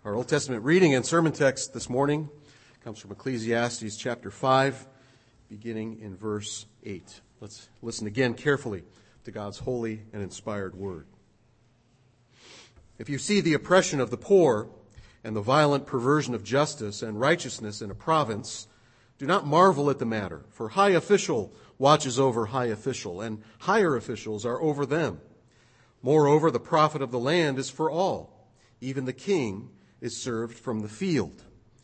Our Old Testament reading and sermon text this morning comes from Ecclesiastes chapter 5, beginning in verse 8. Let's listen again carefully to God's holy and inspired word. If you see the oppression of the poor and the violent perversion of justice and righteousness in a province, do not marvel at the matter, for high official watches over high official, and higher officials are over them. Moreover, the profit of the land is for all. Even the king is served from the field.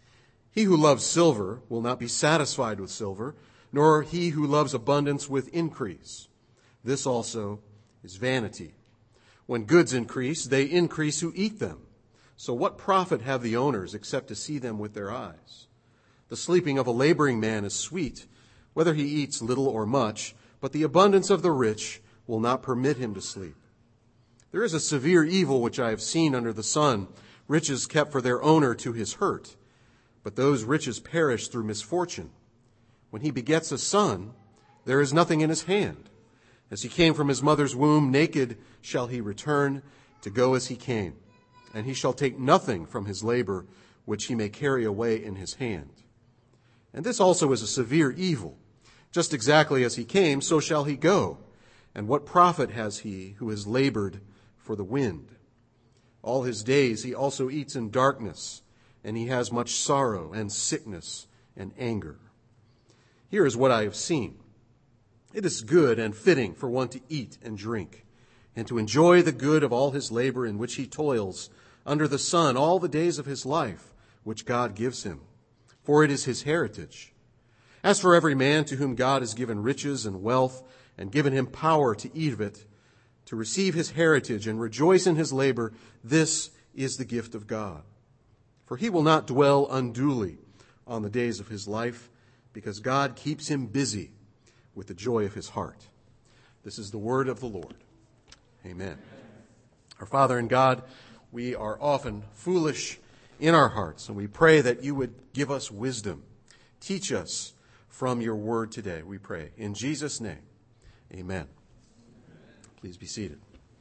He who loves silver will not be satisfied with silver, nor he who loves abundance with increase. This also is vanity. When goods increase, they increase who eat them. So what profit have the owners except to see them with their eyes? The sleeping of a laboring man is sweet, whether he eats little or much, but the abundance of the rich will not permit him to sleep. There is a severe evil which I have seen under the sun, riches kept for their owner to his hurt, but those riches perish through misfortune. When he begets a son, there is nothing in his hand. As he came from his mother's womb, naked shall he return to go as he came, and he shall take nothing from his labor which he may carry away in his hand. And this also is a severe evil. Just exactly as he came, so shall he go. And what profit has he who has labored for the wind? All his days he also eats in darkness, and he has much sorrow and sickness and anger. Here is what I have seen. It is good and fitting for one to eat and drink, and to enjoy the good of all his labor in which he toils under the sun all the days of his life, which God gives him, for it is his heritage. As for every man to whom God has given riches and wealth, and given him power to eat of it, to receive his heritage and rejoice in his labor, this is the gift of God. For he will not dwell unduly on the days of his life, because God keeps him busy with the joy of his heart. This is the word of the Lord. Amen. Our Father in God, we are often foolish in our hearts, and we pray that you would give us wisdom. Teach us from your word today, we pray. In Jesus' name, amen. Please be seated.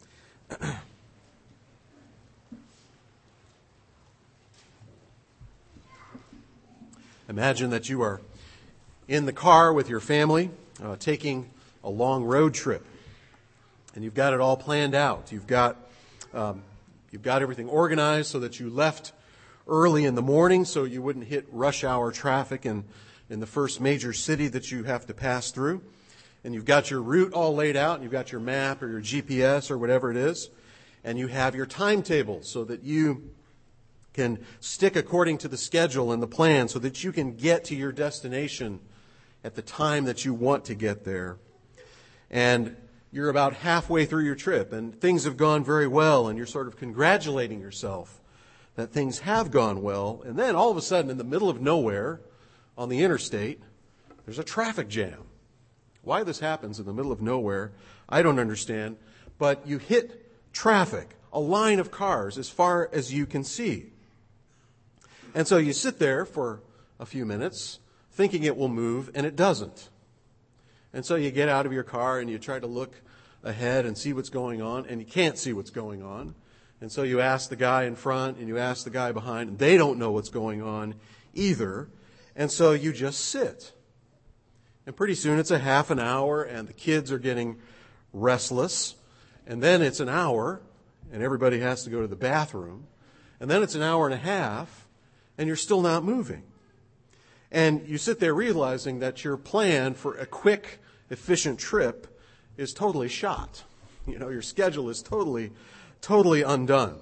Imagine that you are in the car with your family, taking a long road trip, and you've got it all planned out. You've got everything organized so that you left early in the morning so you wouldn't hit rush hour traffic in the first major city that you have to pass through. And you've got your route all laid out, and you've got your map or your GPS or whatever it is, and you have your timetable so that you can stick according to the schedule and the plan so that you can get to your destination at the time that you want to get there. And you're about halfway through your trip, and things have gone very well, and you're sort of congratulating yourself that things have gone well. And then all of a sudden, in the middle of nowhere on the interstate, there's a traffic jam. Why this happens in the middle of nowhere, I don't understand. But you hit traffic, a line of cars as far as you can see. And so you sit there for a few minutes thinking it will move, and it doesn't. And so you get out of your car and you try to look ahead and see what's going on, and you can't see what's going on. And so you ask the guy in front and you ask the guy behind, and they don't know what's going on either. And so you just sit. And pretty soon it's a half an hour, and the kids are getting restless. And then it's an hour, and everybody has to go to the bathroom. And then it's an hour and a half, and you're still not moving. And you sit there realizing that your plan for a quick, efficient trip is totally shot. You know, your schedule is totally undone.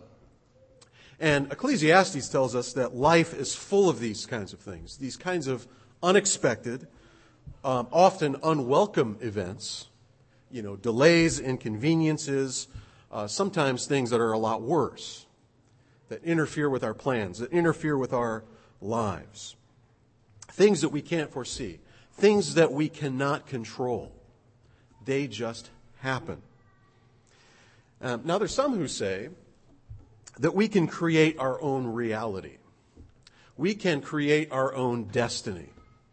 And Ecclesiastes tells us that life is full of these kinds of things, these kinds of unexpected, often unwelcome events, delays, inconveniences, sometimes things that are a lot worse, that interfere with our plans, that interfere with our lives. Things that we can't foresee, things that we cannot control. They just happen. Now, there's some who say that we can create our own reality. We can create our own destiny.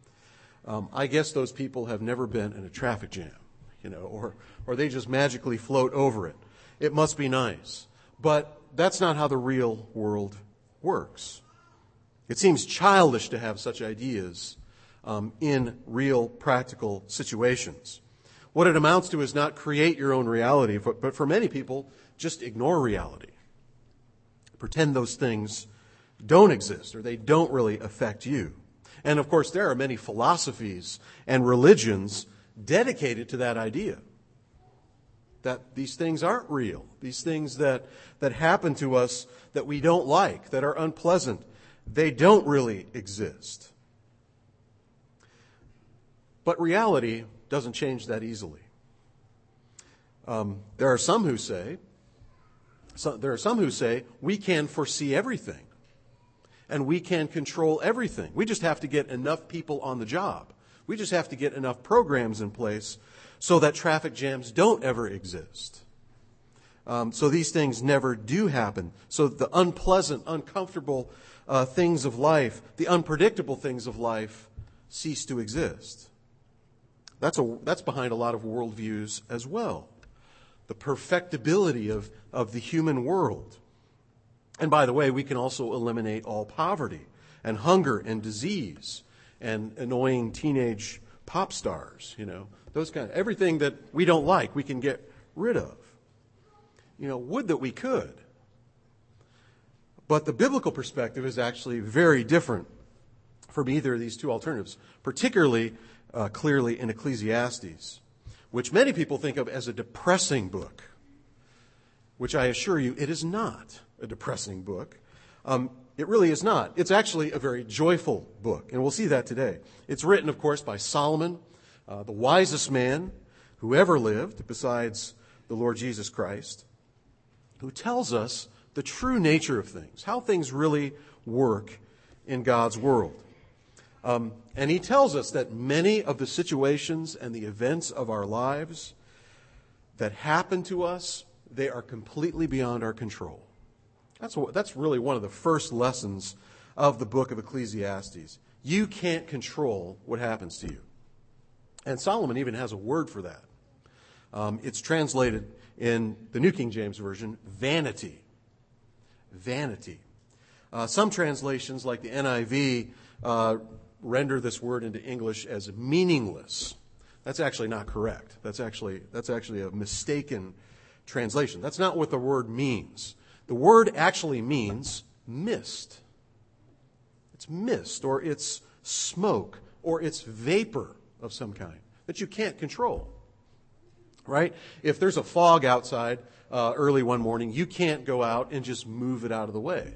I guess those people have never been in a traffic jam, or they just magically float over it. It must be nice. But that's not how the real world works. It seems childish to have such ideas in real practical situations. What it amounts to is not create your own reality, but for many people, just ignore reality. Pretend those things don't exist or they don't really affect you. And of course, there are many philosophies and religions dedicated to that idea. That these things aren't real. These things that happen to us that we don't like, that are unpleasant, they don't really exist. But reality doesn't change that easily. There are some who say we can foresee everything and we can control everything. We just have to get enough people on the job. We just have to get enough programs in place so that traffic jams don't ever exist. So these things never do happen. So the unpleasant, uncomfortable things of life, the unpredictable things of life cease to exist. That's behind a lot of worldviews as well. The perfectibility of the human world. And by the way, we can also eliminate all poverty and hunger and disease and annoying teenage pop stars, those kind of, everything that we don't like, we can get rid of. Would that we could. But the biblical perspective is actually very different from either of these two alternatives, particularly clearly in Ecclesiastes, which many people think of as a depressing book, which I assure you it is not a depressing book. It really is not. It's actually a very joyful book, and we'll see that today. It's written, of course, by Solomon, the wisest man who ever lived besides the Lord Jesus Christ, who tells us the true nature of things, how things really work in God's world. And he tells us that many of the situations and the events of our lives that happen to us, they are completely beyond our control. That's really one of the first lessons of the book of Ecclesiastes. You can't control what happens to you. And Solomon even has a word for that. It's translated in the New King James Version, vanity. Vanity. Some translations, like the NIV, render this word into English as meaningless. That's actually not correct. That's actually a mistaken translation. That's not what the word means. The word actually means mist. It's mist, or it's smoke, or it's vapor of some kind that you can't control. Right? If there's a fog outside early one morning, you can't go out and just move it out of the way.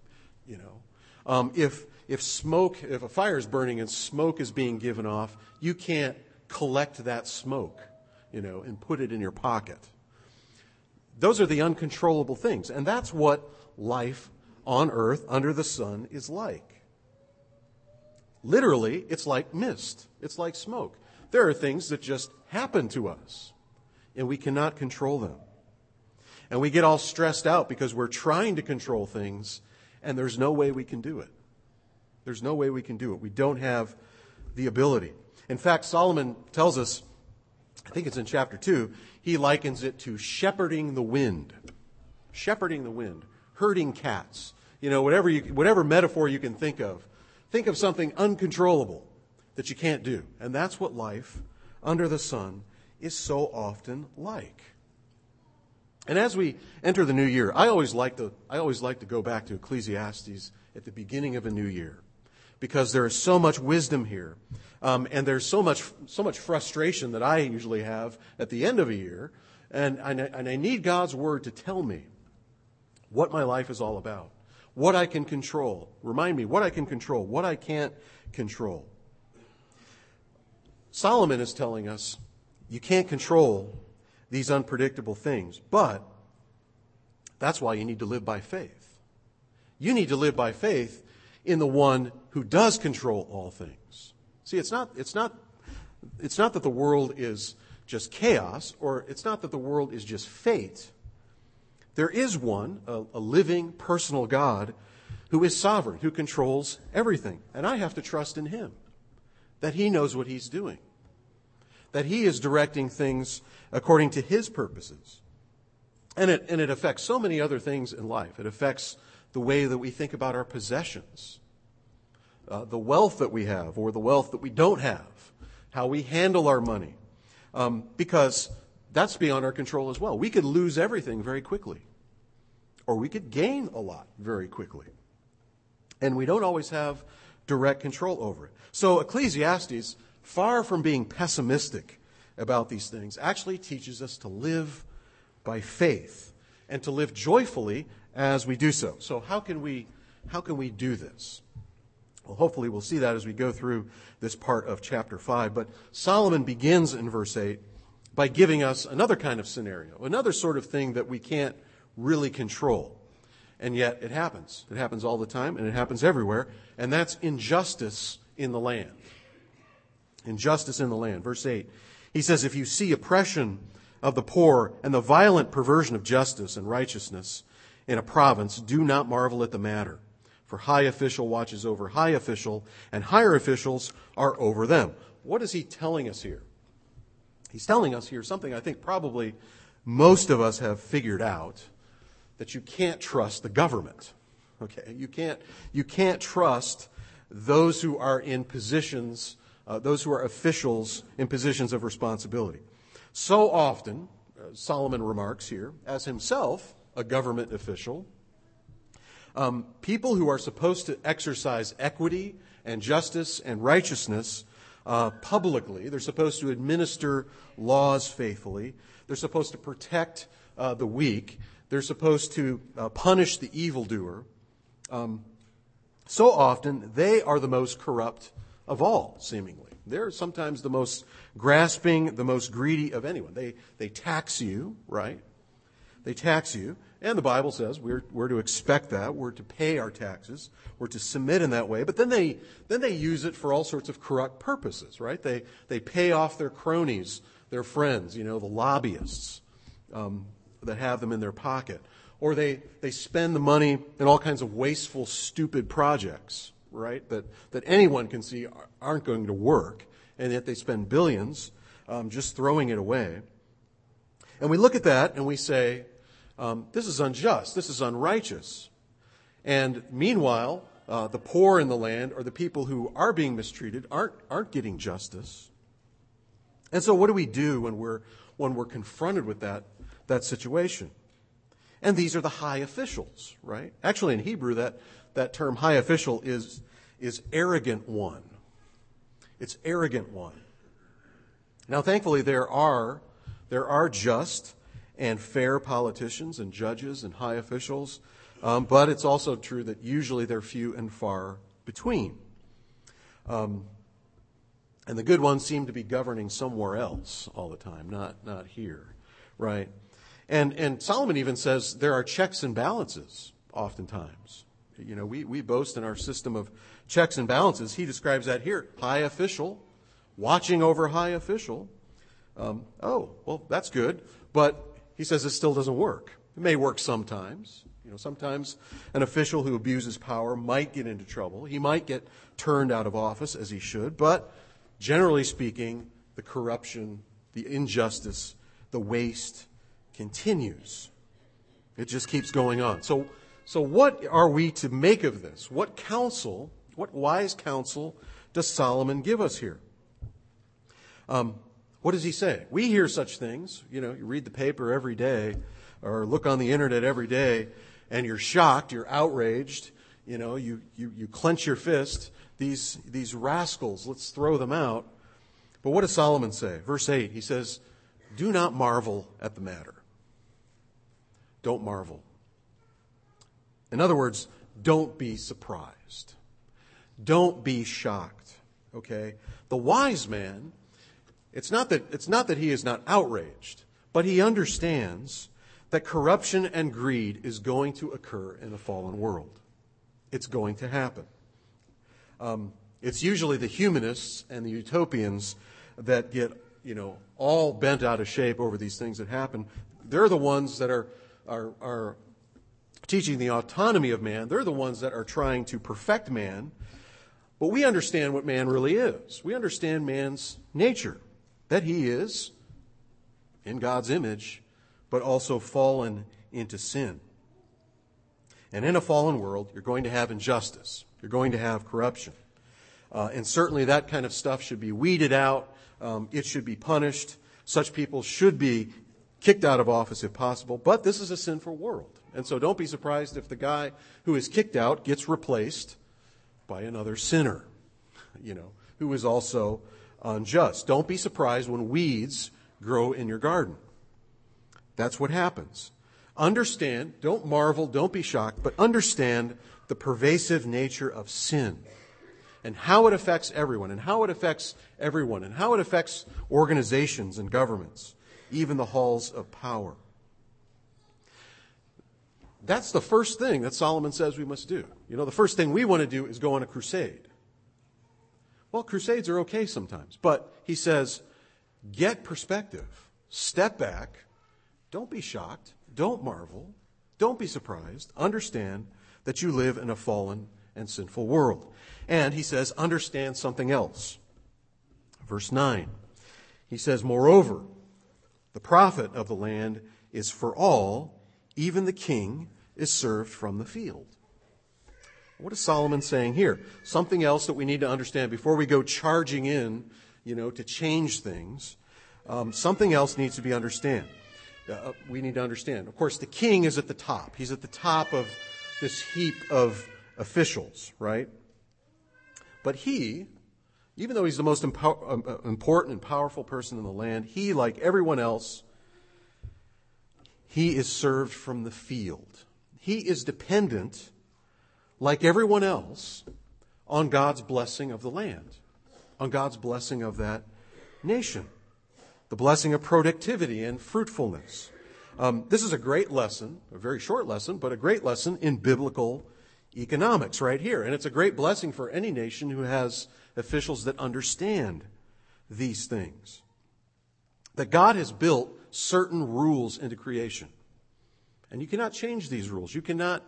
If a fire is burning and smoke is being given off, you can't collect that smoke, and put it in your pocket. Those are the uncontrollable things, and that's what life on earth under the sun is like. Literally, it's like mist. It's like smoke. There are things that just happen to us, and we cannot control them. And we get all stressed out because we're trying to control things, and there's no way we can do it. There's no way we can do it. We don't have the ability. In fact, Solomon tells us, I think it's in chapter 2, he likens it to shepherding the wind. Shepherding the wind. Herding cats. Whatever metaphor you can think of. Think of something uncontrollable that you can't do. And that's what life under the sun is so often like. And as we enter the new year, I always like to go back to Ecclesiastes at the beginning of a new year, because there is so much wisdom here, and there's so much frustration that I usually have at the end of a year, and I need God's word to tell me what my life is all about, what I can control. Remind me what I can control, what I can't control. Solomon is telling us you can't control these unpredictable things, but that's why you need to live by faith. You need to live by faith in the one who does control all things. See, it's not that the world is just chaos, or it's not that the world is just fate. There is one, a living, personal God who is sovereign, who controls everything. And I have to trust in him, that he knows what he's doing, that he is directing things according to his purposes. And it affects so many other things in life. It affects the way that we think about our possessions, the wealth that we have or the wealth that we don't have, how we handle our money, because that's beyond our control as well. We could lose everything very quickly, or we could gain a lot very quickly. And we don't always have direct control over it. So Ecclesiastes, far from being pessimistic about these things, actually teaches us to live by faith and to live joyfully as we do so. So how can we do this? Well, hopefully we'll see that as we go through this part of chapter 5. But Solomon begins in verse 8 by giving us another kind of scenario, another sort of thing that we can't really control. And yet it happens. It happens all the time, and it happens everywhere. And that's injustice in the land. Injustice in the land. Verse 8, he says, if you see oppression of the poor and the violent perversion of justice and righteousness in a province, do not marvel at the matter. For high official watches over high official, and higher officials are over them. What is he telling us here? He's telling us here something I think probably most of us have figured out, that you can't trust the government. Okay, you can't trust those who are in positions, those who are officials in positions of responsibility. So often, Solomon remarks here, as himself a government official, people who are supposed to exercise equity and justice and righteousness publicly, they're supposed to administer laws faithfully, they're supposed to protect the weak, they're supposed to punish the evildoer. So often, they are the most corrupt of all, seemingly. They're sometimes the most grasping, the most greedy of anyone. They tax you, right? They tax you. And the Bible says we're to expect that. We're to pay our taxes. We're to submit in that way. But then they use it for all sorts of corrupt purposes, right? They pay off their cronies, their friends, the lobbyists that have them in their pocket. Or they spend the money in all kinds of wasteful, stupid projects, right, that anyone can see aren't going to work, and yet they spend billions just throwing it away. And we look at that and we say, this is unjust, this is unrighteous. And meanwhile, the poor in the land, or the people who are being mistreated, aren't getting justice. And so what do we do when we're confronted with that situation? And these are the high officials, right? Actually, in Hebrew, that term high official is arrogant one. It's arrogant one. Now, thankfully, there are just and fair politicians and judges and high officials, but it's also true that usually they're few and far between. And the good ones seem to be governing somewhere else all the time, not here, right? And Solomon even says there are checks and balances oftentimes. We boast in our system of checks and balances. He describes that here. High official, watching over high official. Well, that's good. But he says it still doesn't work. It may work sometimes. Sometimes an official who abuses power might get into trouble. He might get turned out of office, as he should. But generally speaking, the corruption, the injustice, the waste continues. It just keeps going on. So what are we to make of this? What wise counsel does Solomon give us here? What does he say? We hear such things. You read the paper every day or look on the internet every day, and you're shocked, you're outraged, you clench your fist. These rascals, let's throw them out. But what does Solomon say? Verse 8, he says, do not marvel at the matter. Don't marvel. In other words, don't be surprised. Don't be shocked. Okay? The wise man, it's not that he is not outraged, but he understands that corruption and greed is going to occur in a fallen world. It's going to happen. It's usually the humanists and the utopians that get, all bent out of shape over these things that happen. They're the ones that are teaching the autonomy of man. They're the ones that are trying to perfect man. But we understand what man really is. We understand man's nature, that he is in God's image, but also fallen into sin. And in a fallen world, you're going to have injustice. You're going to have corruption. And certainly that kind of stuff should be weeded out. It should be punished. Such people should be kicked out of office if possible. But this is a sinful world. And so don't be surprised if the guy who is kicked out gets replaced by another sinner, who is also unjust. Don't be surprised when weeds grow in your garden. That's what happens. Understand, don't marvel, don't be shocked, but understand the pervasive nature of sin and how it affects everyone and how it affects everyone and how it affects organizations and governments, even the halls of power. That's the first thing that Solomon says we must do. The first thing we want to do is go on a crusade. Well, crusades are okay sometimes, but he says, get perspective, step back, don't be shocked, don't marvel, don't be surprised, understand that you live in a fallen and sinful world. And he says, understand something else. Verse 9, he says, moreover, the profit of the land is for all, even the king is served from the field. What is Solomon saying here? Something else that we need to understand before we go charging in, to change things. Something else needs to be we need to understand. Of course, the king is at the top. He's at the top of this heap of officials, right? But he, even though he's the most important and powerful person in the land, he, like everyone else, he is served from the field. He is dependent, like everyone else, on God's blessing of the land, on God's blessing of that nation, the blessing of productivity and fruitfulness. This is a great lesson, a very short lesson, but a great lesson in biblical economics right here. And it's a great blessing for any nation who has officials that understand these things. That God has built certain rules into creation. And you cannot change these rules. You cannot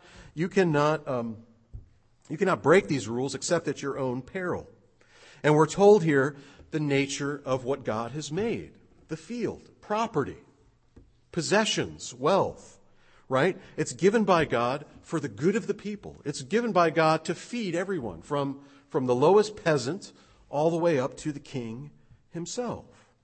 break these rules except at your own peril. And we're told here the nature of what God has made. The field, property, possessions, wealth, right? It's given by God for the good of the people. It's given by God to feed everyone, from the lowest peasant all the way up to the king himself.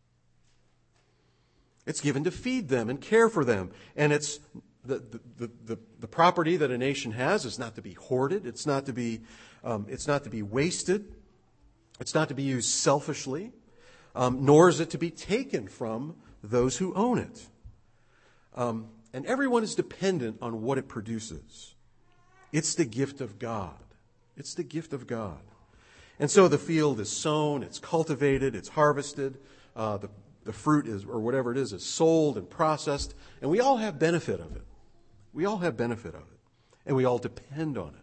It's given to feed them and care for them. And it's the property that a nation has is not to be hoarded. It's not to be wasted. It's not to be used selfishly, nor is it to be taken from those who own it. And everyone is dependent on what it produces. It's the gift of God. It's the gift of God. And so the field is sown, it's cultivated, it's harvested, the fruit is, or whatever it is sold and processed, and we all have benefit of it. We all have benefit of it, and we all depend on it.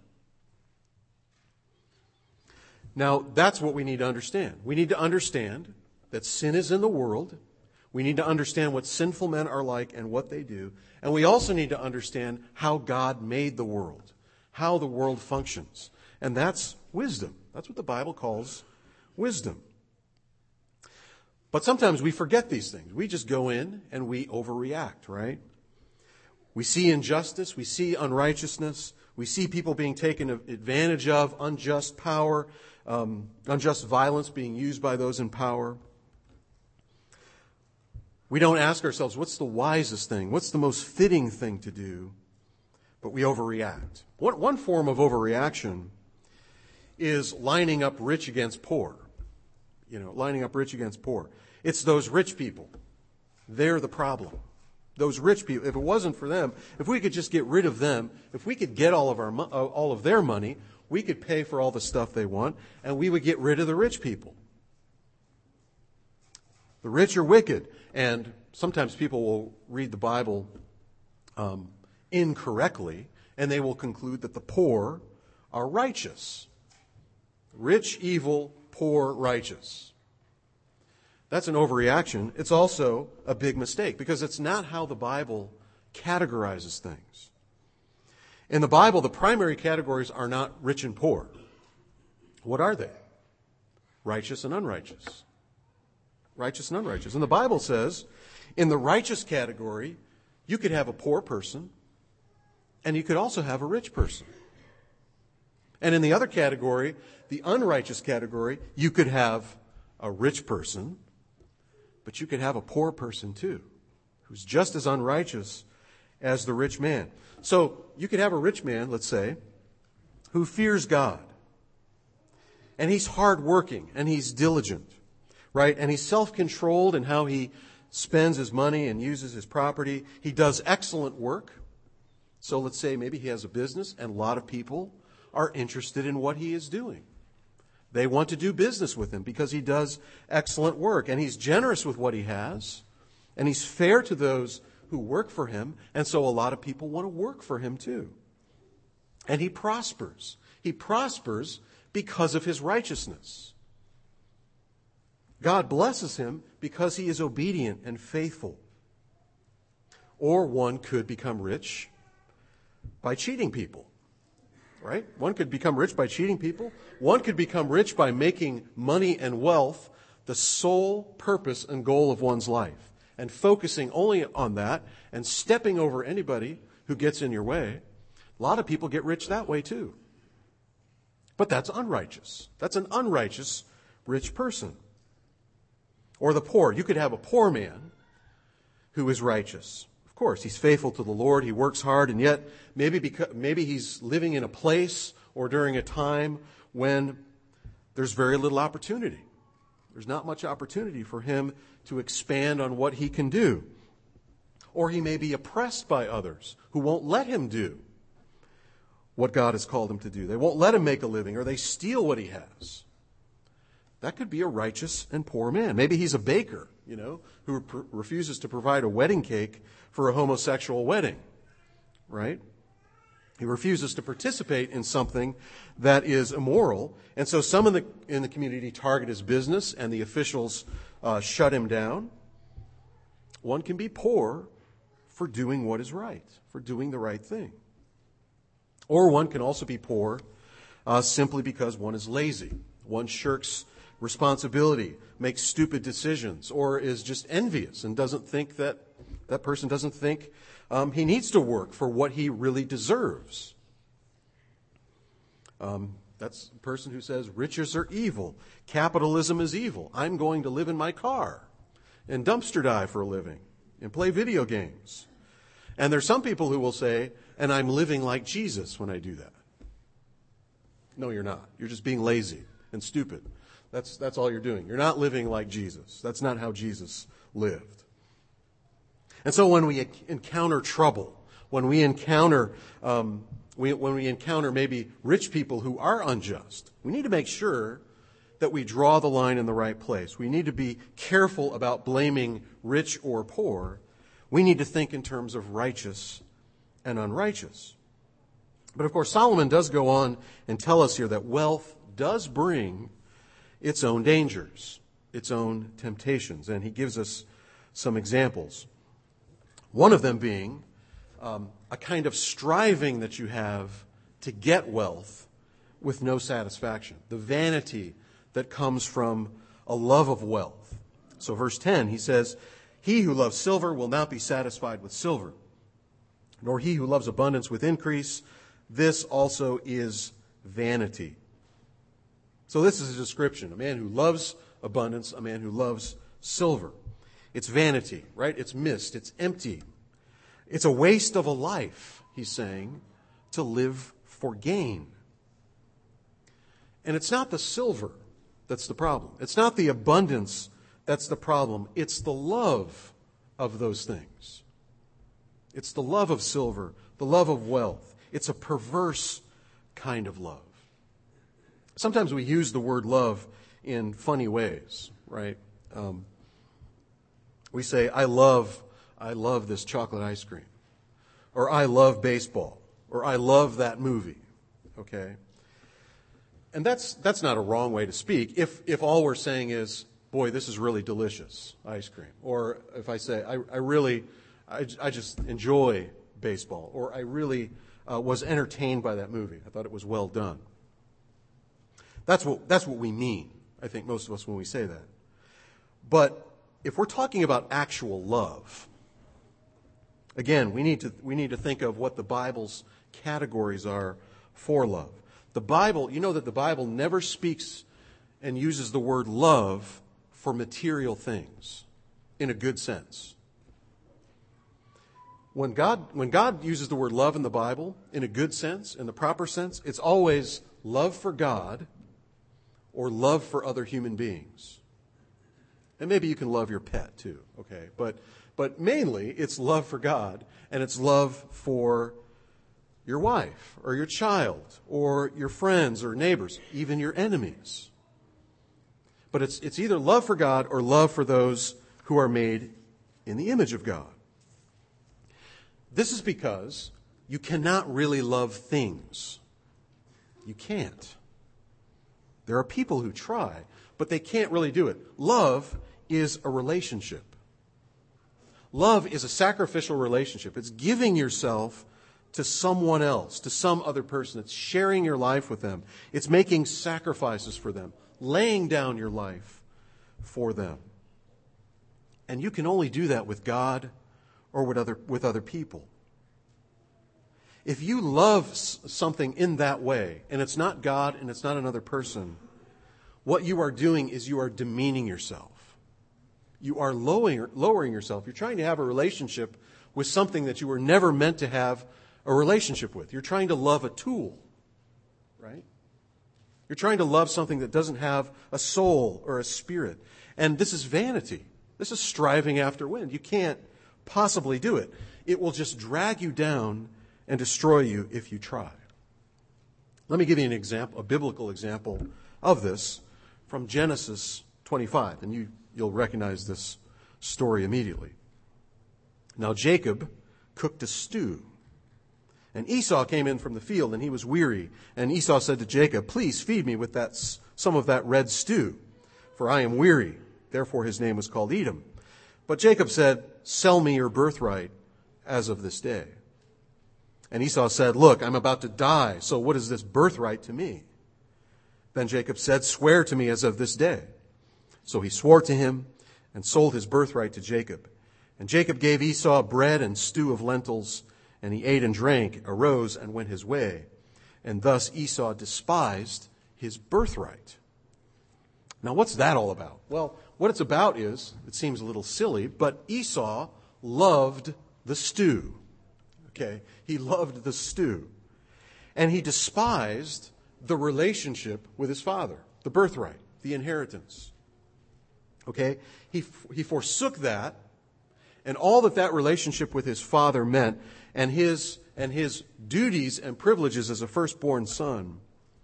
Now, that's what we need to understand. We need to understand that sin is in the world. We need to understand what sinful men are like and what they do. And we also need to understand how God made the world, how the world functions. And that's wisdom. That's what the Bible calls wisdom. But sometimes we forget these things. We just go in and we overreact, right? We see injustice, we see unrighteousness, we see people being taken advantage of, unjust power, unjust violence being used by those in power. We don't ask ourselves, what's the wisest thing? What's the most fitting thing to do? But we overreact. One form of overreaction is lining up rich against poor. Lining up rich against poor. It's those rich people. They're the problem. Those rich people, if it wasn't for them, if we could just get rid of them, if we could get all of their money, we could pay for all the stuff they want, and we would get rid of the rich people. The rich are wicked. And sometimes people will read the Bible incorrectly, and they will conclude that the poor are righteous. Rich, evil, poor, righteous. That's an overreaction. It's also a big mistake because it's not how the Bible categorizes things. In the Bible, the primary categories are not rich and poor. What are they? Righteous and unrighteous. Righteous and unrighteous. And the Bible says, in the righteous category, you could have a poor person And you could also have a rich person. And in the other category, the unrighteous category, you could have a rich person, but you could have a poor person too, who's just as unrighteous as the rich man. So you could have a rich man, let's say, who fears God. And he's hardworking and he's diligent, right? And he's self-controlled in how he spends his money and uses his property. He does excellent work. So let's say maybe he has a business and a lot of people are interested in what he is doing. They want to do business with him because he does excellent work and he's generous with what he has and he's fair to those who work for him, and so a lot of people want to work for him too. And he prospers. He prospers because of his righteousness. God blesses him because he is obedient and faithful. Or one could become rich by cheating people. Right? One could become rich by cheating people. One could become rich by making money and wealth the sole purpose and goal of one's life, and focusing only on that and stepping over anybody who gets in your way. A lot of people get rich that way too. But that's unrighteous. That's an unrighteous rich person. Or the poor. You could have a poor man who is righteous. Of course, he's faithful to the Lord, he works hard, and yet maybe he's living in a place or during a time when there's very little opportunity. There's not much opportunity for him to expand on what he can do. Or he may be oppressed by others who won't let him do what God has called him to do. They won't let him make a living, or they steal what he has. That could be a righteous and poor man. Maybe he's a baker, who refuses to provide a wedding cake for a homosexual wedding, right? He refuses to participate in something that is immoral. And so some in the community target his business and the officials shut him down. One can be poor for doing what is right, for doing the right thing. Or one can also be poor simply because one is lazy. One shirks responsibility, makes stupid decisions, or is just envious and doesn't think that person doesn't think he needs to work for what he really deserves. That's a person who says riches are evil, capitalism is evil, I'm going to live in my car and dumpster dive for a living and play video games. And there's some people who will say, and I'm living like Jesus when I do that. No, you're not. You're just being lazy and stupid. That's all you're doing. You're not living like Jesus. That's not how Jesus lived. And so when we encounter trouble, when we encounter maybe rich people who are unjust, we need to make sure that we draw the line in the right place. We need to be careful about blaming rich or poor. We need to think in terms of righteous and unrighteous. But of course, Solomon does go on and tell us here that wealth does bring its own dangers, its own temptations. And he gives us some examples. One of them being a kind of striving that you have to get wealth with no satisfaction. The vanity that comes from a love of wealth. So verse 10, he says, "He who loves silver will not be satisfied with silver, nor he who loves abundance with increase. This also is vanity." So this is a description. A man who loves abundance, a man who loves silver. It's vanity, right? It's mist. It's empty. It's a waste of a life, he's saying, to live for gain. And it's not the silver that's the problem. It's not the abundance that's the problem. It's the love of those things. It's the love of silver, the love of wealth. It's a perverse kind of love. Sometimes we use the word love in funny ways, right? We say, I love this chocolate ice cream. Or I love baseball. Or I love that movie. Okay? And that's not a wrong way to speak if all we're saying is, boy, this is really delicious ice cream. Or if I say, I just enjoy baseball. Or I really was entertained by that movie. I thought it was well done. That's what we mean, I think, most of us when we say that. But if we're talking about actual love, Again, we need to think of what the Bible's categories are for love. The Bible, you know that the Bible never speaks and uses the word love for material things in a good sense. When God uses the word love in the Bible in a good sense, in the proper sense, it's always love for God or love for other human beings. And maybe you can love your pet too, okay? But mainly it's love for God and it's love for your wife or your child or your friends or neighbors, even your enemies. But it's either love for God or love for those who are made in the image of God. This is because you cannot really love things. You can't. There are people who try, but they can't really do it. Love is a relationship. Love is a sacrificial relationship. It's giving yourself to someone else, to some other person. It's sharing your life with them. It's making sacrifices for them, laying down your life for them. And you can only do that with God or with other people. If you love something in that way, and it's not God and it's not another person, what you are doing is you are demeaning yourself. You are lowering yourself. You're trying to have a relationship with something that you were never meant to have a relationship with. You're trying to love a tool, right? You're trying to love something that doesn't have a soul or a spirit. And this is vanity. This is striving after wind. You can't possibly do it. It will just drag you down and destroy you if you try. Let me give you an example, a biblical example of this from Genesis 25, and you'll recognize this story immediately. Now Jacob cooked a stew, and Esau came in from the field, and he was weary. And Esau said to Jacob, "Please feed me with some of that red stew, for I am weary." Therefore his name was called Edom. But Jacob said, "Sell me your birthright as of this day." And Esau said, "Look, I'm about to die, so what is this birthright to me?" Then Jacob said, "Swear to me as of this day." So he swore to him and sold his birthright to Jacob. And Jacob gave Esau bread and stew of lentils, and he ate and drank, arose and went his way. And thus Esau despised his birthright. Now what's that all about? Well, what it's about is, it seems a little silly, but Esau loved the stew. Okay? He loved the stew. And he despised the relationship with his father, the birthright, the inheritance. Okay? He forsook that and all that relationship with his father meant, and his duties and privileges as a firstborn son,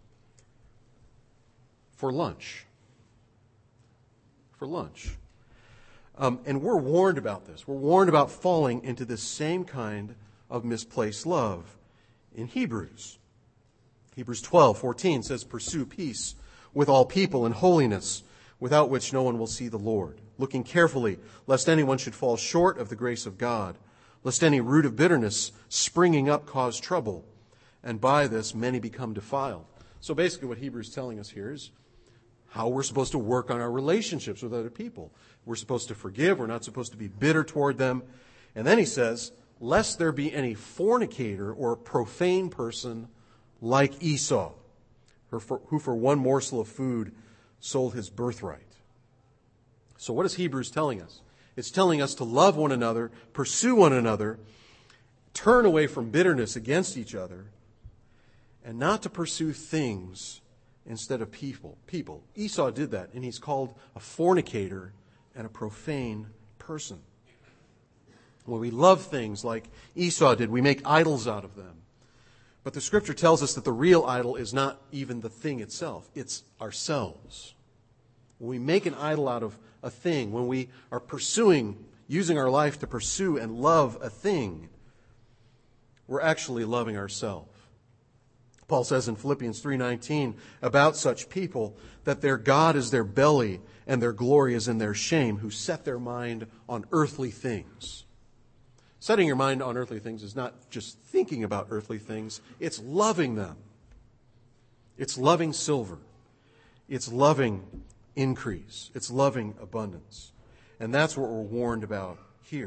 for lunch. For lunch. And we're warned about this. We're warned about falling into this same kind of misplaced love in Hebrews. Hebrews 12:14 says, "Pursue peace with all people and holiness, without which no one will see the Lord. Looking carefully, lest anyone should fall short of the grace of God, lest any root of bitterness springing up cause trouble, and by this many become defiled." So basically what Hebrews is telling us here is how we're supposed to work on our relationships with other people. We're supposed to forgive. We're not supposed to be bitter toward them. And then he says, lest there be any fornicator or profane person like Esau, who for one morsel of food sold his birthright. So what is Hebrews telling us? It's telling us to love one another, pursue one another, turn away from bitterness against each other, and not to pursue things instead of people. Esau did that, and he's called a fornicator and a profane person. When we love things like Esau did, we make idols out of them. But the Scripture tells us that the real idol is not even the thing itself. It's ourselves. When we make an idol out of a thing, when we are using our life to pursue and love a thing, we're actually loving ourselves. Paul says in Philippians 3:19 about such people that their God is their belly and their glory is in their shame, who set their mind on earthly things. Setting your mind on earthly things is not just thinking about earthly things, it's loving them. It's loving silver. It's loving increase. It's loving abundance. And that's what we're warned about here.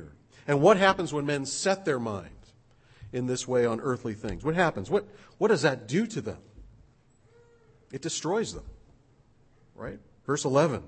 And what happens when men set their mind in this way on earthly things? What happens? What does that do to them? It destroys them. Right? Verse 11.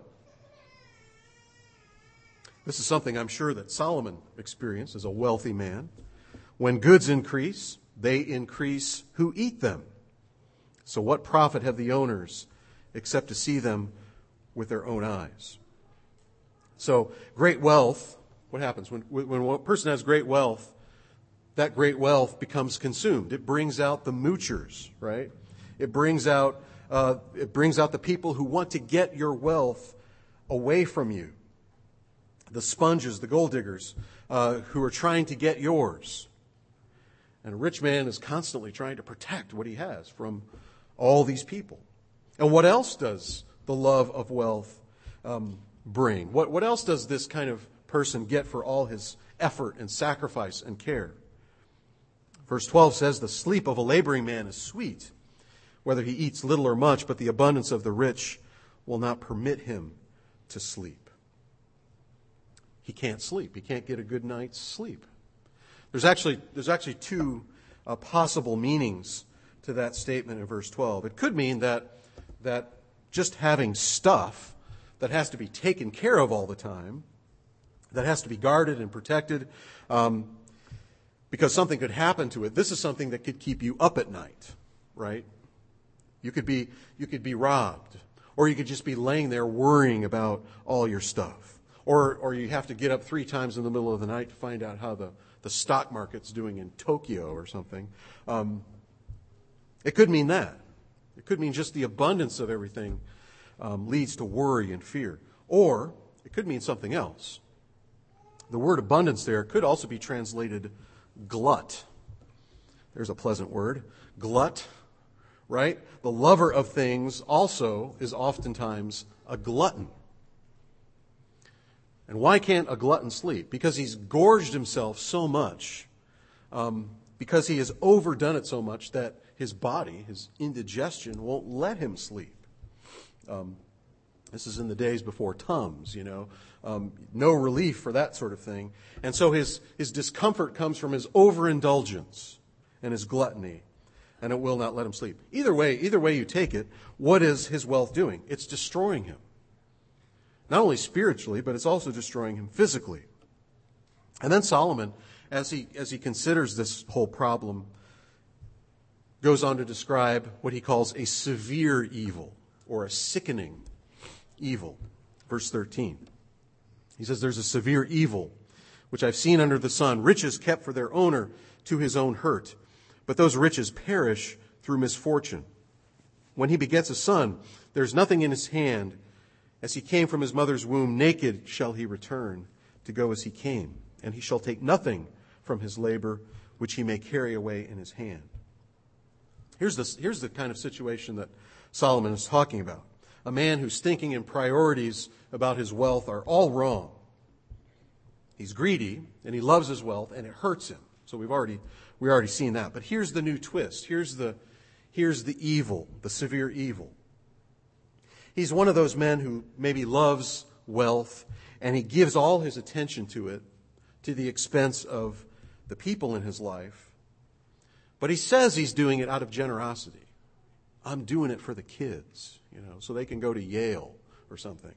This is something I'm sure that Solomon experienced as a wealthy man. When goods increase, they increase who eat them. So what profit have the owners except to see them with their own eyes? So great wealth, what happens? When a person has great wealth, that great wealth becomes consumed. It brings out the moochers, right? It brings out the people who want to get your wealth away from you. The sponges, the gold diggers, who are trying to get yours. And a rich man is constantly trying to protect what he has from all these people. And what else does the love of wealth bring? What else does this kind of person get for all his effort and sacrifice and care? Verse 12 says, the sleep of a laboring man is sweet, whether he eats little or much, but the abundance of the rich will not permit him to sleep. He can't sleep. He can't get a good night's sleep. There's actually two possible meanings to that statement in verse 12. It could mean that just having stuff that has to be taken care of all the time, that has to be guarded and protected, because something could happen to it. This is something that could keep you up at night, right? You could be robbed, or you could just be laying there worrying about all your stuff, or you have to get up 3 times in the middle of the night to find out how the stock market's doing in Tokyo or something. It could mean that. It could mean just the abundance of everything leads to worry and fear. Or it could mean something else. The word abundance there could also be translated glut. There's a pleasant word. Glut, right? The lover of things also is oftentimes a glutton. And why can't a glutton sleep? Because he's gorged himself so much, because he has overdone it so much that his body, his indigestion, won't let him sleep. This is in the days before Tums, no relief for that sort of thing. And so his discomfort comes from his overindulgence and his gluttony, and it will not let him sleep. Either way you take it, what is his wealth doing? It's destroying him. Not only spiritually, but it's also destroying him physically. And then Solomon, as he considers this whole problem, goes on to describe what he calls a severe evil or a sickening evil. Verse 13. He says, there's a severe evil which I've seen under the sun, riches kept for their owner to his own hurt, but those riches perish through misfortune. When he begets a son, there's nothing in his hand. As he came from his mother's womb, naked shall he return to go as he came, and he shall take nothing from his labor which he may carry away in his hand. Here's the kind of situation that Solomon is talking about. A man whose thinking and priorities about his wealth are all wrong. He's greedy, and he loves his wealth, and it hurts him. So we've already seen that. But here's the new twist. Here's the evil, the severe evil. He's one of those men who maybe loves wealth, and he gives all his attention to it to the expense of the people in his life. But he says he's doing it out of generosity. I'm doing it for the kids, so they can go to Yale or something.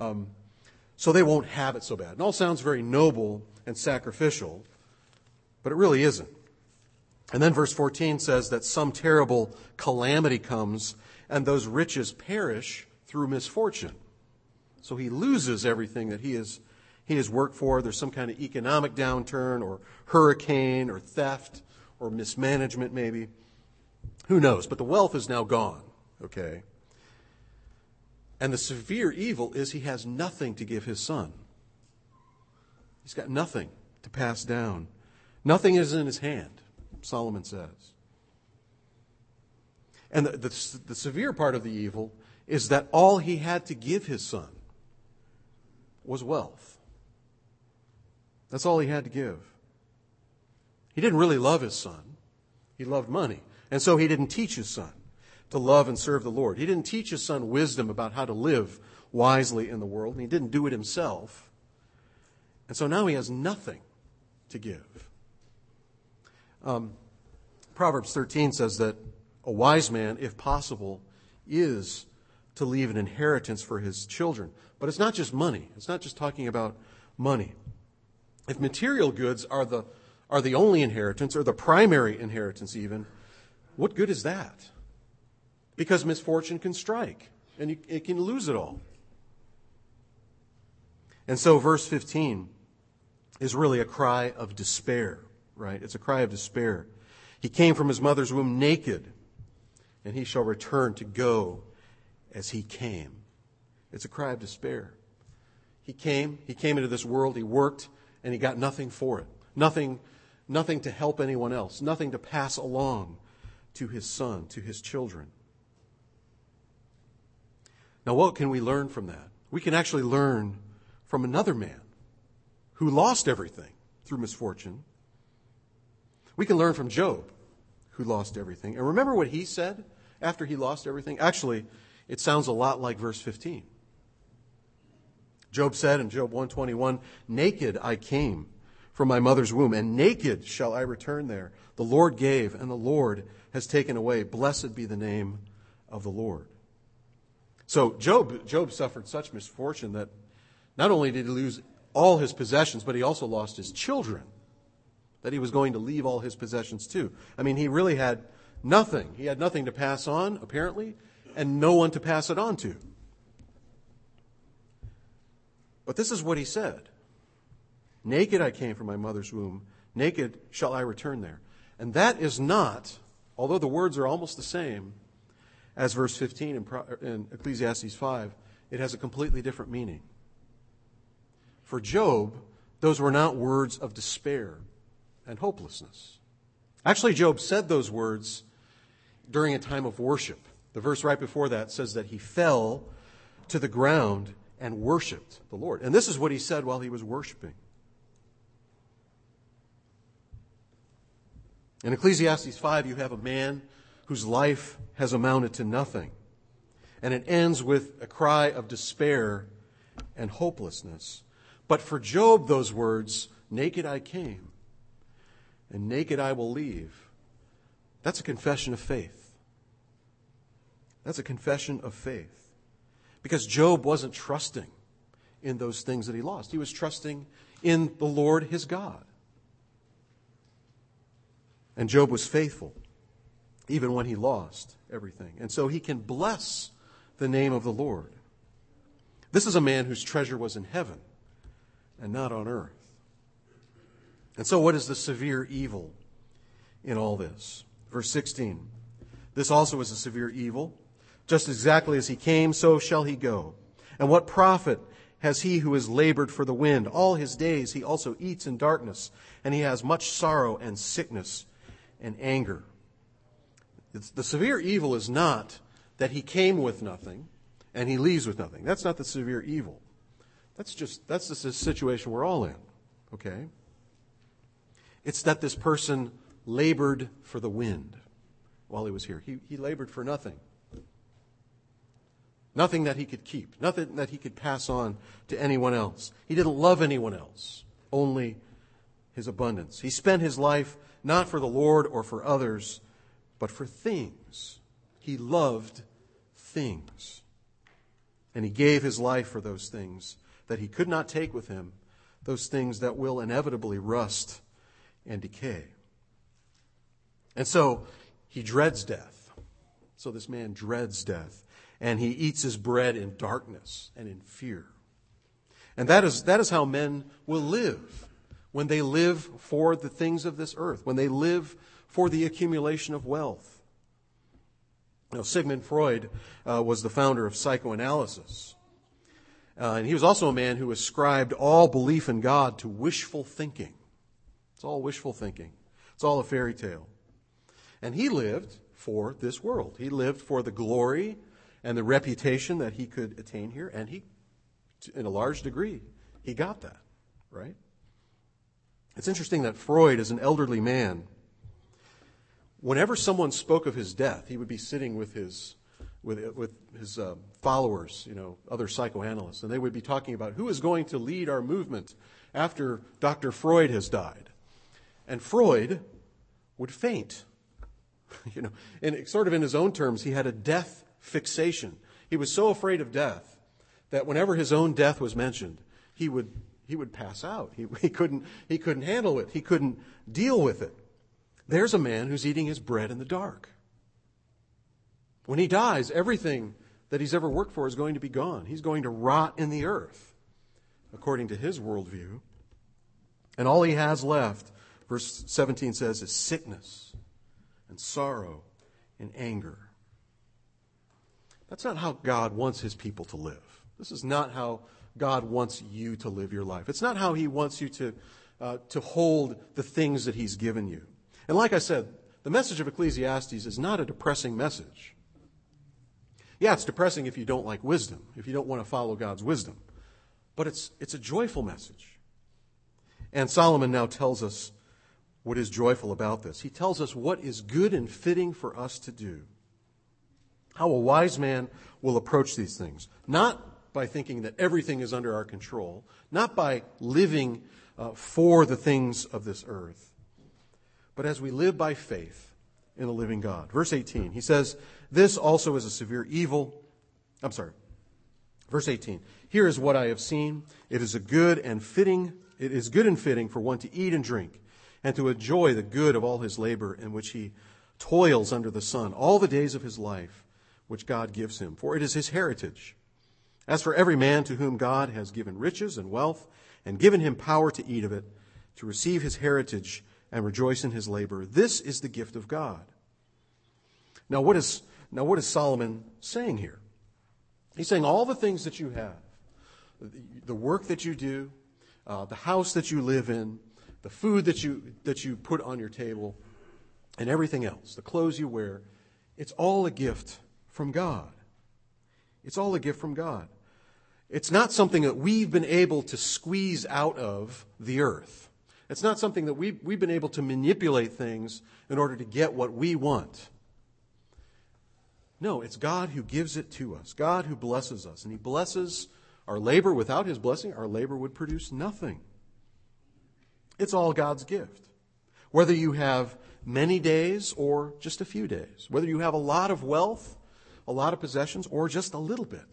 So they won't have it so bad. It all sounds very noble and sacrificial, but it really isn't. And then verse 14 says that some terrible calamity comes, and those riches perish through misfortune. So he loses everything that he has worked for. There's some kind of economic downturn or hurricane or theft or mismanagement maybe. Who knows? But the wealth is now gone, okay? And the severe evil is he has nothing to give his son. He's got nothing to pass down. Nothing is in his hand, Solomon says. And the severe part of the evil is that all he had to give his son was wealth. That's all he had to give. He didn't really love his son. He loved money. And so he didn't teach his son to love and serve the Lord. He didn't teach his son wisdom about how to live wisely in the world, and he didn't do it himself. And so now he has nothing to give. Proverbs 13 says that a wise man, if possible, is to leave an inheritance for his children. But it's not just money. It's not just talking about money. If material goods are the only inheritance, or the primary inheritance even, what good is that? Because misfortune can strike, and it can lose it all. And so verse 15 is really a cry of despair, right? It's a cry of despair. He came from his mother's womb naked, and he shall return to go as he came. It's a cry of despair. He came into this world, he worked, and he got nothing for it. Nothing to help anyone else, nothing to pass along to his son, to his children. Now, what can we learn from that? We can actually learn from another man who lost everything through misfortune. We can learn from Job, who lost everything. And remember what he said after he lost everything? Actually, it sounds a lot like verse 15. Job said in Job 121, "Naked I came from my mother's womb, and naked shall I return there. The Lord gave, and the Lord has taken away. Blessed be the name of the Lord." So Job suffered such misfortune that not only did he lose all his possessions, but he also lost his children, that he was going to leave all his possessions too. I mean, he really had nothing. He had nothing to pass on, apparently, and no one to pass it on to. But this is what he said. "Naked I came from my mother's womb, naked shall I return there." And that is not, although the words are almost the same as verse 15 in Ecclesiastes 5, it has a completely different meaning. For Job, those were not words of despair and hopelessness. Actually, Job said those words during a time of worship. The verse right before that says that he fell to the ground and worshiped the Lord. And this is what he said while he was worshiping. In Ecclesiastes 5, you have a man whose life has amounted to nothing. And it ends with a cry of despair and hopelessness. But for Job, those words, "Naked I came, and naked I will leave," that's a confession of faith. That's a confession of faith. Because Job wasn't trusting in those things that he lost. He was trusting in the Lord his God. And Job was faithful, even when he lost everything. And so he can bless the name of the Lord. This is a man whose treasure was in heaven and not on earth. And so what is the severe evil in all this? Verse 16, "This also is a severe evil. Just exactly as he came, so shall he go. And what profit has he who has labored for the wind? All his days he also eats in darkness, and he has much sorrow and sickness and anger." The severe evil is not that he came with nothing and he leaves with nothing. That's not the severe evil. That's just a situation we're all in, okay? It's that this person labored for the wind while he was here. He labored for nothing. Nothing that he could keep. Nothing that he could pass on to anyone else. He didn't love anyone else, only his abundance. He spent his life not for the Lord or for others, but for things. He loved things. And he gave his life for those things that he could not take with him, those things that will inevitably rust and decay. And so he dreads death. So this man dreads death. And he eats his bread in darkness and in fear. And that is how men will live when they live for the things of this earth, when they live for the accumulation of wealth. Now, Sigmund Freud was the founder of psychoanalysis. And he was also a man who ascribed all belief in God to wishful thinking. It's all wishful thinking. It's all a fairy tale. And he lived for this world. He lived for the glory and the reputation that he could attain here. And he, in a large degree, he got that, right? It's interesting that Freud, as an elderly man, whenever someone spoke of his death, he would be sitting with his followers, other psychoanalysts, and they would be talking about who is going to lead our movement after Dr. Freud has died. And Freud would faint. And sort of in his own terms, he had a death fixation. He was so afraid of death that whenever his own death was mentioned, he would pass out. He couldn't handle it. He couldn't deal with it. There's a man who's eating his bread in the dark. When he dies, everything that he's ever worked for is going to be gone. He's going to rot in the earth, according to his worldview. And all he has left, verse 17 says, is sickness and sorrow and anger. That's not how God wants his people to live. This is not how God wants you to live your life. It's not how he wants you to hold the things that he's given you. And like I said, the message of Ecclesiastes is not a depressing message. Yeah, it's depressing if you don't like wisdom, if you don't want to follow God's wisdom. But it's a joyful message. And Solomon now tells us what is joyful about this. He tells us what is good and fitting for us to do. How a wise man will approach these things. Not by thinking that everything is under our control. Not by living for the things of this earth. But as we live by faith in the living God. Verse 18, he says, this also is a severe evil. Verse 18, here is what I have seen. It is good and fitting for one to eat and drink, and to enjoy the good of all his labor in which he toils under the sun, all the days of his life, which God gives him, for it is his heritage. As for every man to whom God has given riches and wealth, and given him power to eat of it, to receive his heritage and rejoice in his labor, this is the gift of God. Now what is Solomon saying here? He's saying all the things that you have, the work that you do, the house that you live in, the food that you put on your table, and everything else, the clothes you wear, it's all a gift from God. It's all a gift from God. It's not something that we've been able to squeeze out of the earth. It's not something that we've been able to manipulate things in order to get what we want. No, it's God who gives it to us. God who blesses us. And he blesses our labor. Without his blessing, our labor would produce nothing. It's all God's gift. Whether you have many days or just a few days. Whether you have a lot of wealth, a lot of possessions, or just a little bit.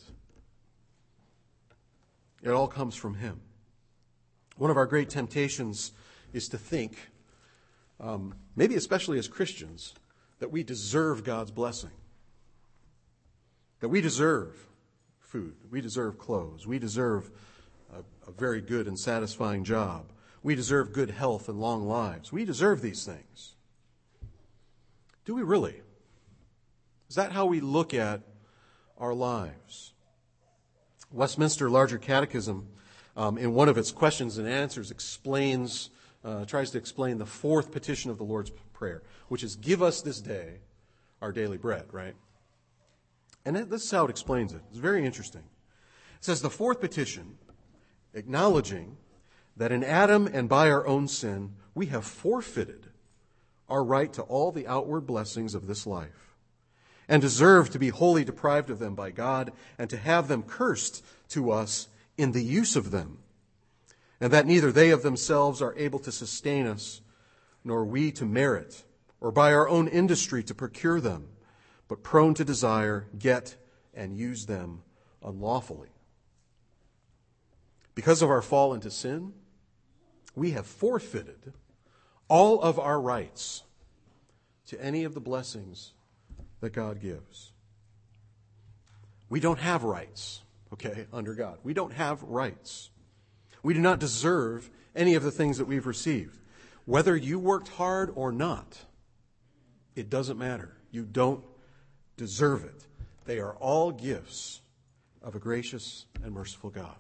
It all comes from him. One of our great temptations is to think, maybe especially as Christians, that we deserve God's blessing. That we deserve food. We deserve clothes. We deserve a very good and satisfying job. We deserve good health and long lives. We deserve these things. Do we really? Is that how we look at our lives? Westminster Larger Catechism, in one of its questions and answers, tries to explain the fourth petition of the Lord's Prayer, which is, give us this day our daily bread, right? And this is how it explains it. It's very interesting. It says, the fourth petition, acknowledging that in Adam and by our own sin, we have forfeited our right to all the outward blessings of this life, and deserve to be wholly deprived of them by God, and to have them cursed to us in the use of them, and that neither they of themselves are able to sustain us, nor we to merit, or by our own industry to procure them, but prone to desire, get, and use them unlawfully. Because of our fall into sin, we have forfeited all of our rights to any of the blessings that God gives. We don't have rights, under God. We don't have rights. We do not deserve any of the things that we've received. Whether you worked hard or not, it doesn't matter. You don't deserve it. They are all gifts of a gracious and merciful God.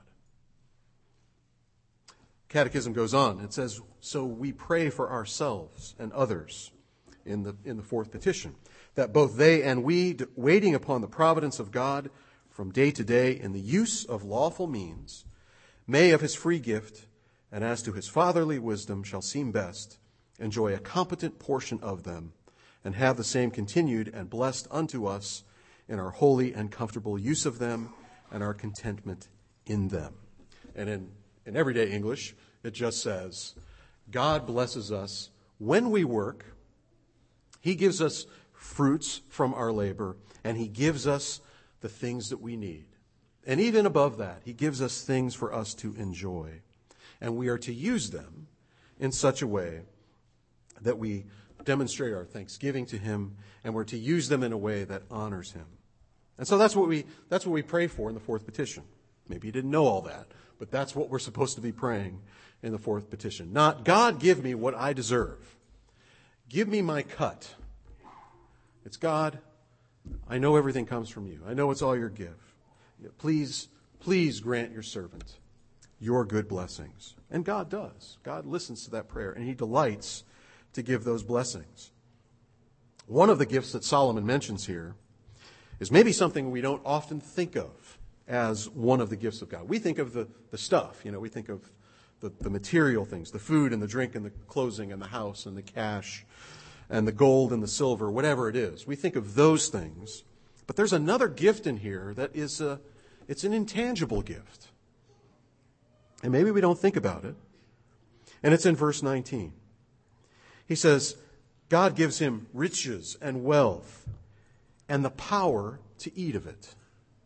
Catechism goes on. It says, so we pray for ourselves and others in the fourth petition, that both they and we, waiting upon the providence of God from day to day in the use of lawful means, may of his free gift, and as to his fatherly wisdom shall seem best, enjoy a competent portion of them, and have the same continued and blessed unto us in our holy and comfortable use of them and our contentment in them. And in everyday English, it just says, God blesses us When we work, He gives us fruits from our labor, and He gives us the things that we need. And even above that, He gives us things for us to enjoy. And we are to use them in such a way that we demonstrate our thanksgiving to Him, and we're to use them in a way that honors Him. And so that's what we pray for in the fourth petition. Maybe you didn't know all that, but that's what we're supposed to be praying in the fourth petition. Not, God, give me what I deserve. Give me my cut. It's, God, I know everything comes from you. I know it's all your gift. Please grant your servant your good blessings. And God does. God listens to that prayer, and He delights to give those blessings. One of the gifts that Solomon mentions here is maybe something we don't often think of as one of the gifts of God. We think of the stuff, we think of the material things, the food and the drink and the clothing and the house and the cash and the gold and the silver, whatever it is. We think of those things. But there's another gift in here that is it's an intangible gift. And maybe we don't think about it. And it's in verse 19. He says, God gives him riches and wealth and the power to eat of it.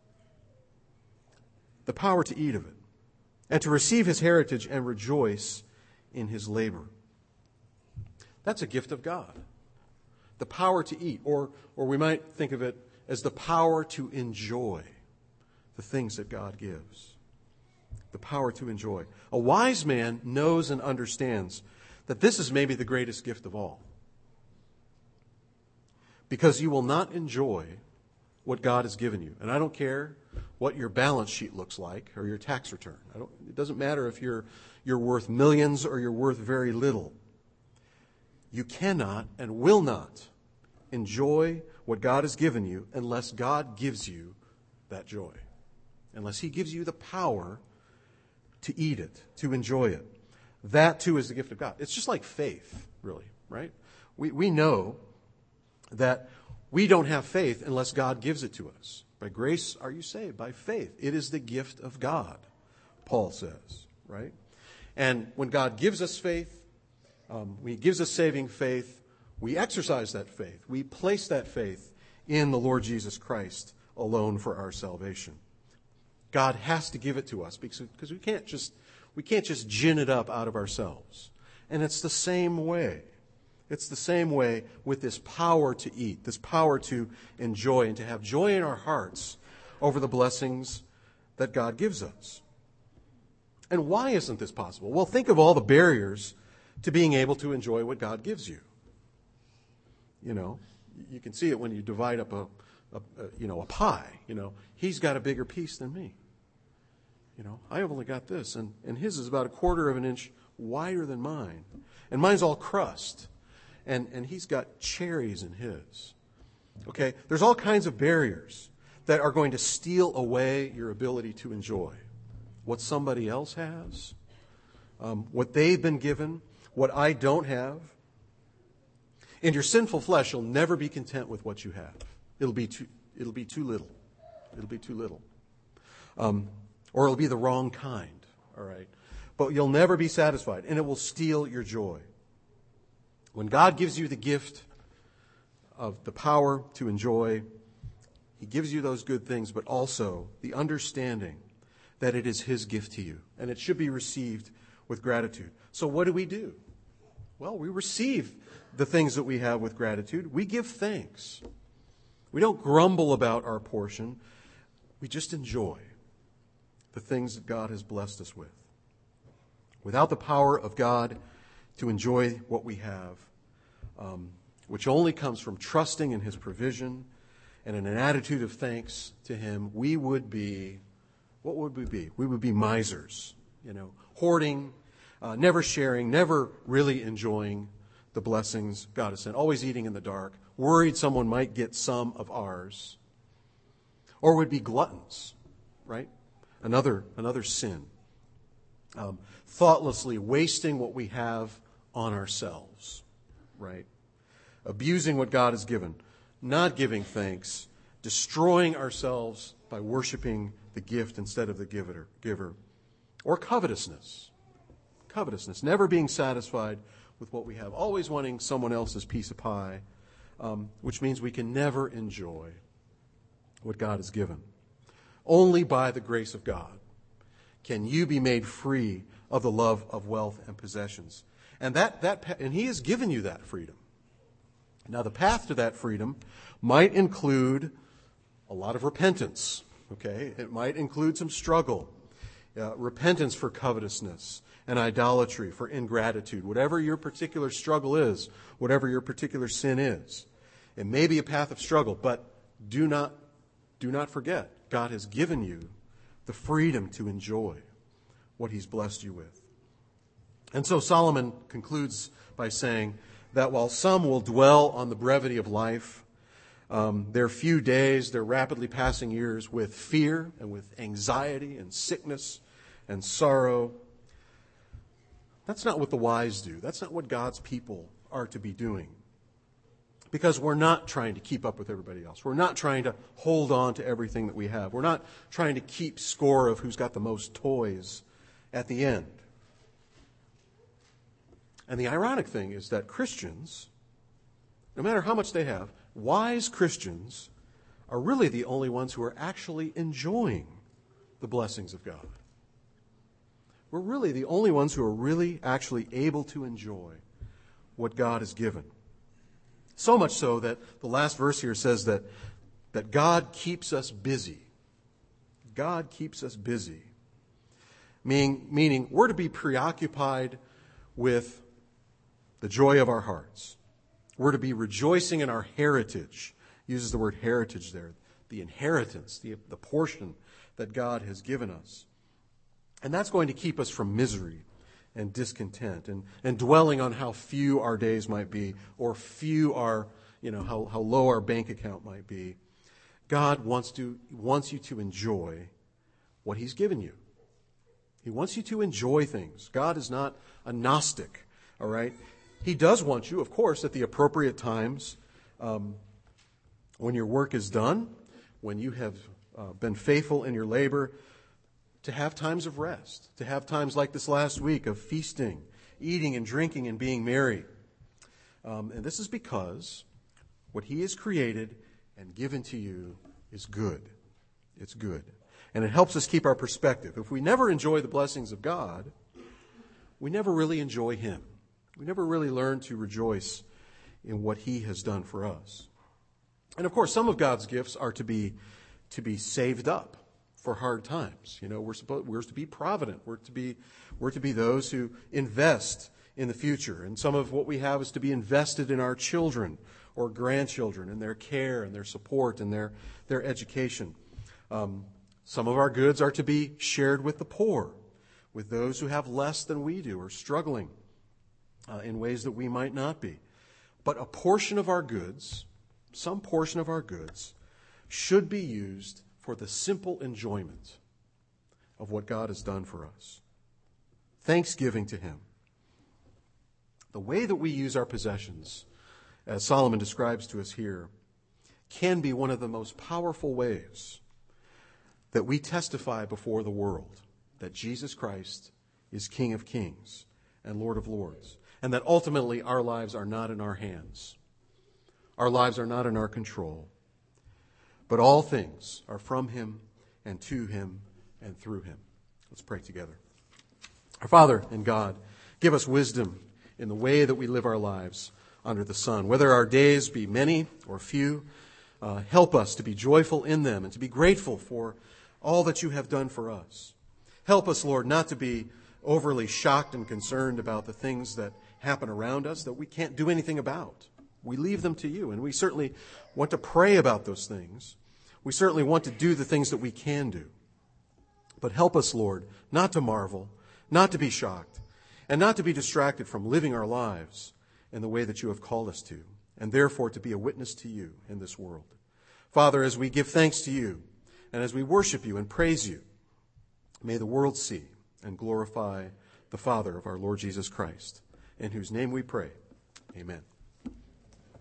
The power to eat of it. And to receive his heritage and rejoice in his labor. That's a gift of God. The power to eat. Or we might think of it as the power to enjoy the things that God gives. The power to enjoy. A wise man knows and understands that this is maybe the greatest gift of all. Because you will not enjoy what God has given you. And I don't care what your balance sheet looks like or your tax return. It doesn't matter if you're worth millions or you're worth very little. You cannot and will not enjoy what God has given you unless God gives you that joy. Unless He gives you the power to eat it, to enjoy it. That too is the gift of God. It's just like faith, really, right? We know that we don't have faith unless God gives it to us. By grace are you saved, by faith. It is the gift of God, Paul says, right? And when God gives us faith, when He gives us saving faith, we exercise that faith. We place that faith in the Lord Jesus Christ alone for our salvation. God has to give it to us because we can't just gin it up out of ourselves. And it's the same way. It's the same way with this power to eat, this power to enjoy and to have joy in our hearts over the blessings that God gives us. And why isn't this possible? Well, think of all the barriers to being able to enjoy what God gives you. You can see it when you divide up a pie. He's got a bigger piece than me. I've only got this, and his is about 1/4 of an inch wider than mine. And mine's all crust. And he's got cherries in his. Okay? There's all kinds of barriers that are going to steal away your ability to enjoy what somebody else has, what they've been given, what I don't have. In your sinful flesh, you'll never be content with what you have. It'll be too little. It'll be too little. Or it'll be the wrong kind. All right? But you'll never be satisfied, and it will steal your joy. When God gives you the gift of the power to enjoy, He gives you those good things, but also the understanding that it is His gift to you, and it should be received with gratitude. So what do? Well, we receive the things that we have with gratitude. We give thanks. We don't grumble about our portion. We just enjoy the things that God has blessed us with. Without the power of God to enjoy what we have, which only comes from trusting in His provision and in an attitude of thanks to Him, we would be, what would we be? We would be misers, hoarding, never sharing, never really enjoying the blessings God has sent, always eating in the dark, worried someone might get some of ours, or would be gluttons, right? Another sin. Thoughtlessly wasting what we have on ourselves, right? Abusing what God has given, not giving thanks, destroying ourselves by worshiping the gift instead of the giver. Or covetousness. Never being satisfied with what we have, always wanting someone else's piece of pie, which means we can never enjoy what God has given. Only by the grace of God can you be made free of the love of wealth and possessions. And and He has given you that freedom. Now, the path to that freedom might include a lot of repentance. Okay, it might include some struggle, repentance for covetousness and idolatry, for ingratitude, whatever your particular struggle is, whatever your particular sin is. It may be a path of struggle, but do not forget, God has given you the freedom to enjoy what He's blessed you with. And so Solomon concludes by saying that while some will dwell on the brevity of life, their few days, their rapidly passing years with fear and with anxiety and sickness and sorrow, that's not what the wise do. That's not what God's people are to be doing. Because we're not trying to keep up with everybody else. We're not trying to hold on to everything that we have. We're not trying to keep score of who's got the most toys at the end. And the ironic thing is that Christians, no matter how much they have, wise Christians are really the only ones who are actually enjoying the blessings of God. We're really the only ones who are really actually able to enjoy what God has given. So much so that the last verse here says that God keeps us busy. God keeps us busy. Meaning we're to be preoccupied with the joy of our hearts. We're to be rejoicing in our heritage. Uses the word heritage there. The inheritance, the portion that God has given us. And that's going to keep us from misery and discontent and dwelling on how few our days might be or few our, how low our bank account might be. God wants you to enjoy what He's given you. He wants you to enjoy things. God is not a Gnostic, all right? He does want you, of course, at the appropriate times, when your work is done, when you have been faithful in your labor, to have times of rest, to have times like this last week of feasting, eating and drinking and being merry. And this is because what He has created and given to you is good. It's good. And it helps us keep our perspective. If we never enjoy the blessings of God, we never really enjoy Him. We never really learn to rejoice in what He has done for us. And of course, some of God's gifts are to be saved up for hard times. We're to be provident. We're to be those who invest in the future. And some of what we have is to be invested in our children or grandchildren and their care and their support and their education. Some of our goods are to be shared with the poor, with those who have less than we do or struggling in ways that we might not be. But a portion of our goods, some portion of our goods, should be used for the simple enjoyment of what God has done for us. Thanksgiving to Him. The way that we use our possessions, as Solomon describes to us here, can be one of the most powerful ways that we testify before the world that Jesus Christ is King of Kings and Lord of Lords, and that ultimately our lives are not in our hands. Our lives are not in our control. But all things are from Him and to Him and through Him. Let's pray together. Our Father and God, give us wisdom in the way that we live our lives under the sun. Whether our days be many or few, help us to be joyful in them and to be grateful for all that You have done for us. Help us, Lord, not to be overly shocked and concerned about the things that happen around us that we can't do anything about. We leave them to You, and we certainly want to pray about those things. We certainly want to do the things that we can do. But help us, Lord, not to marvel, not to be shocked, and not to be distracted from living our lives in the way that You have called us to, and therefore to be a witness to You in this world. Father, as we give thanks to You, and as we worship You and praise You, may the world see and glorify the Father of our Lord Jesus Christ, in whose name we pray. Amen.